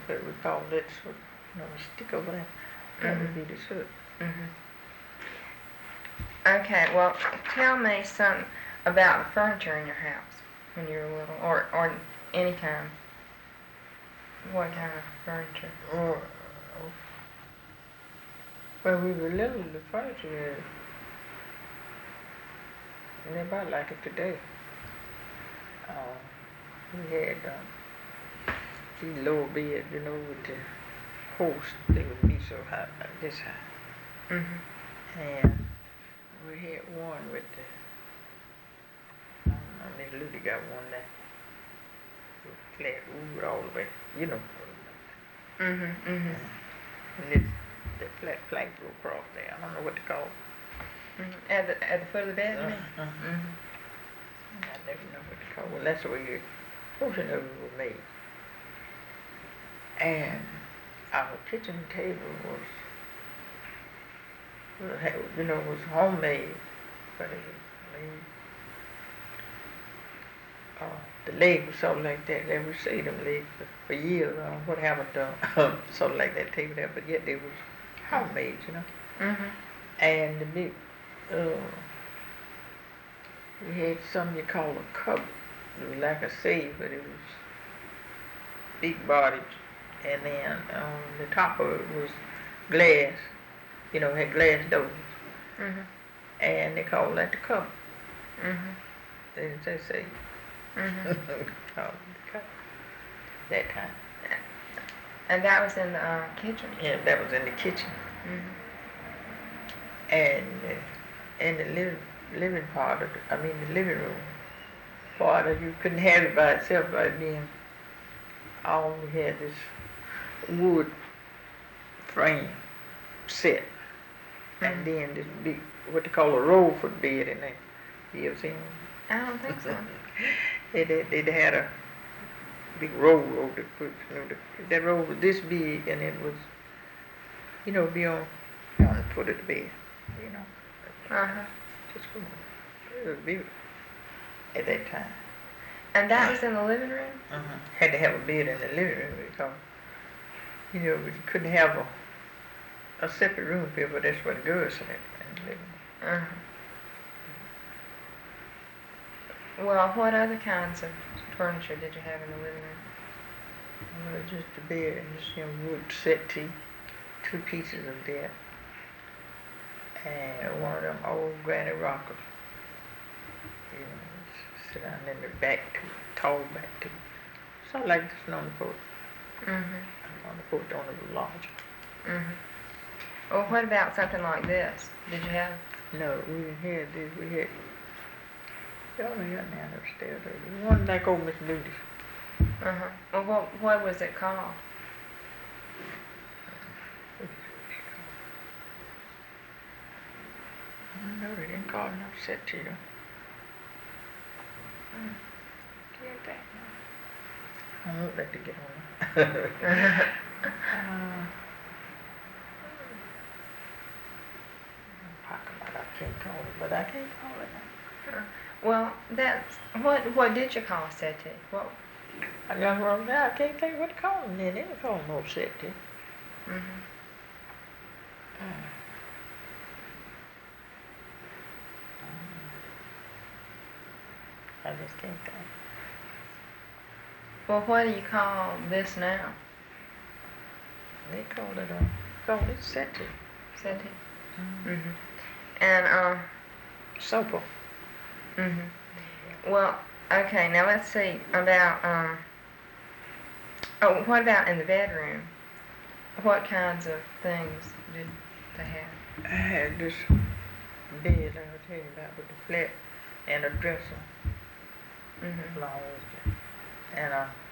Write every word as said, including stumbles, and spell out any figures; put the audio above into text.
what we call that soot, you know, stick over there. That would be the soot. Mm-hmm. Okay, well, tell me something about the furniture in your house when you were little, or, or any time. What kind of furniture? Oh, when we were little, the furniture, and about like it today. Uh, we had um, these lower beds, you know, with the horse. They would be so high, like this high. Mm-hmm. And we had one with the, I don't know, Miss Ludy got one that was flat wood all the way, you know. Mm-hmm. Mm-hmm. And this, the flat plank go across there. I don't know what to call it. Mm-hmm. At the at the foot of the bed, you mean? Uh, uh, Mm-hmm. I never know what to call it. Well, that's the way your portion of it was made. And our kitchen table was, was ha- you know, was homemade, but it was made. Uh, the leg was sort of like that. They would say them legs for, for years. Uh, what happened to them? Sort of like that table there, but yet they was homemade, you know. Mm-hmm. And the big, uh, we had something you call a cupboard. It was like a safe, but it was big bodied. And then on the top of it was glass, you know, had glass doors. Mm-hmm. And they called that the cupboard. Mm-hmm. They didn't say safe. Mm-hmm. Called it the cupboard. That time. And that was in the uh, kitchen? Yeah, that was in the kitchen. Mm-hmm. And uh, in the living, living part of the, I mean the living room part of, you couldn't have it by itself right then. All we had this wood frame set. Mm-hmm. And then this big, what they call a roll foot bed in there. You ever seen one? I don't think so. It, it, it had a big roll over the foot. You know, the, that roll was this big, and it was, you know, be on, on the foot of the bed. You know. Uh-huh. Just cool. It was beautiful at that time. And that was in the living room? Uh-huh. Had to have a bed in the living room because, you know, we couldn't have a, a separate room for people. That's where the girls slept in the living room. Uh-huh. Well, what other kinds of furniture did you have in the living room? Well, just the bed and just, you know, wood settee, two pieces of that, and one of them old granny rockers. You know, sit down in the back to tall back to something like this on the porch. Mm-hmm. On the porch on the large. Mm-hmm. Well, what about something like this? Did you have? No, we didn't have this. We had, y'all know y'all down upstairs. One like old Miss Moody. Uh-huh. Well, what, what was it called? No, they didn't call it no settee though. Hmm. Get that now. I won't let it get on. uh, Talking about I can't call it, but I can't call it now. Well, that's what. What did you call a settee? What? I just wrote down. I can't think what to call them. Then they didn't call them no settee. Mm-hmm. Mm. I just can't think. Well, what do you call this now? They called it a called it settee. Settee. Mm-hmm. Mm-hmm. And uh. Sofa. Mm-hmm. Well, okay. Now let's see about um. Oh, what about in the bedroom? What kinds of things did they have? I had this bed I was telling you about with the flat and a dresser. Mm-hmm. Long, and a